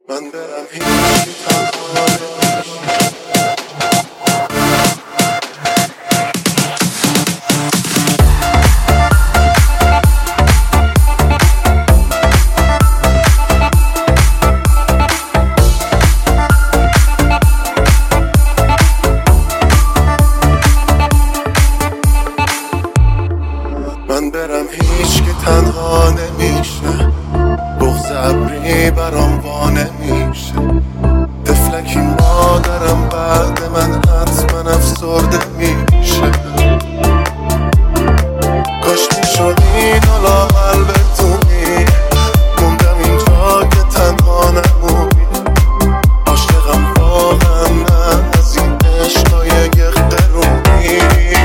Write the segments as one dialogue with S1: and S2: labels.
S1: من برم هیچی تنها نمیشه. من برم هیچ که تنها نمیشه، بغض ابری برام وا نمیشه. طفلکی مادرم بعد من حتما افسرده میشه. کاش میشد اینو لااقل بتونی، موندم اینجا که تنها نمونی. عاشقم واقعا نه از این عشقای یخدرونی.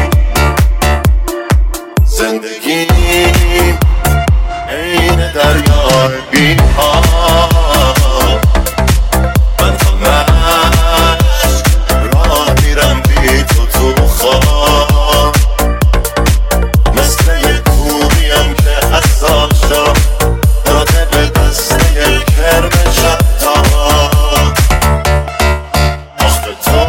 S1: زندگیم عین دریای بی آب، من تا مشت راه میرم بی تو خواب. مثل یه کوهیم که حساشا داده به دسته کرم شبتاب. آخه تو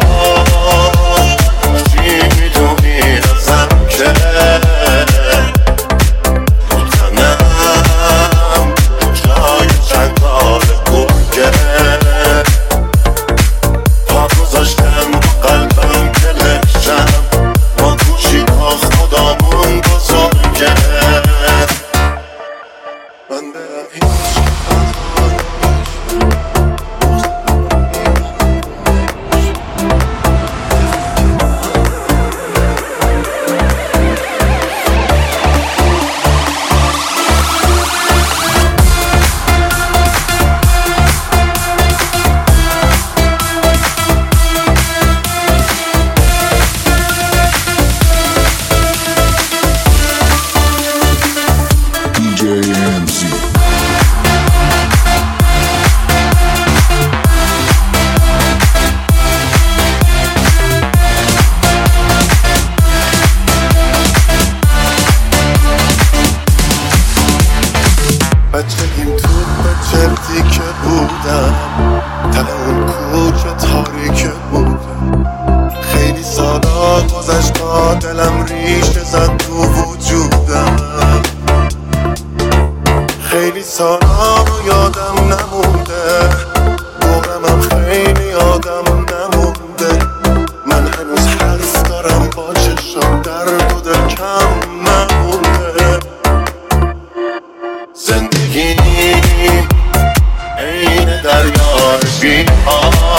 S1: چی میدونی ازم که من برم هیچ تنها بچگیم تو بچردی که بودم، ته اون کوچه تاریکه بودم. خیلی سالا گذشت تا دلم ریشه زد تو وجودم. خیلی سالا رو یادم نمونده، دورمم خیلی یادم نمونده. من هنوز حرف دارم با چشم، درد و دل کم نمونده. زندگیم عین دریای بی آب،